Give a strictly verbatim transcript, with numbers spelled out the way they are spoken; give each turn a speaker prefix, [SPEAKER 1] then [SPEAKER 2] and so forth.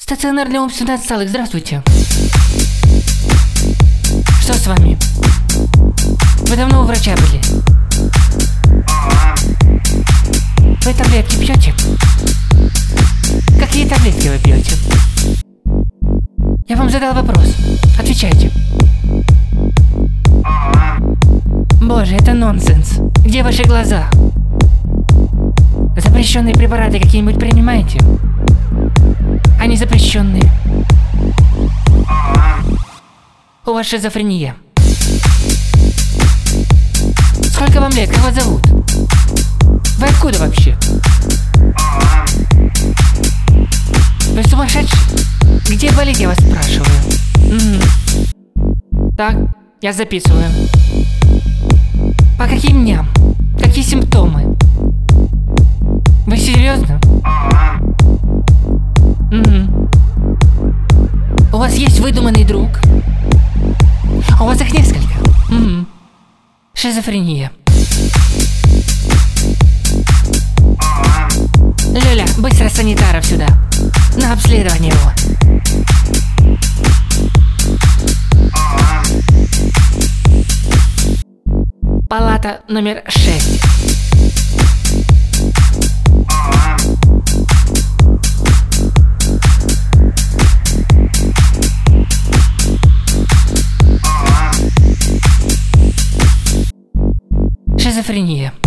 [SPEAKER 1] Стационар для умственно отсталых, здравствуйте. Что с вами? Вы давно у врача были? Вы таблетки пьете? Какие таблетки вы пьете? Я вам задал вопрос. Отвечайте. Боже, это нонсенс. Где ваши глаза? Запрещенные препараты какие-нибудь принимаете? Они запрещенные. У вас шизофрения. Сколько вам лет? Как вас зовут? Вы откуда вообще? Вы сумасшедший? Где болит, я вас спрашиваю? Угу. Так, я записываю. По каким дням? Какие симптомы? Вы серьезно? Угу. У вас есть выдуманный друг? У вас их несколько? Угу. Шизофрения. Люля, быстро санитаров сюда. На обследование его. Палата номер шесть. Шизофрения.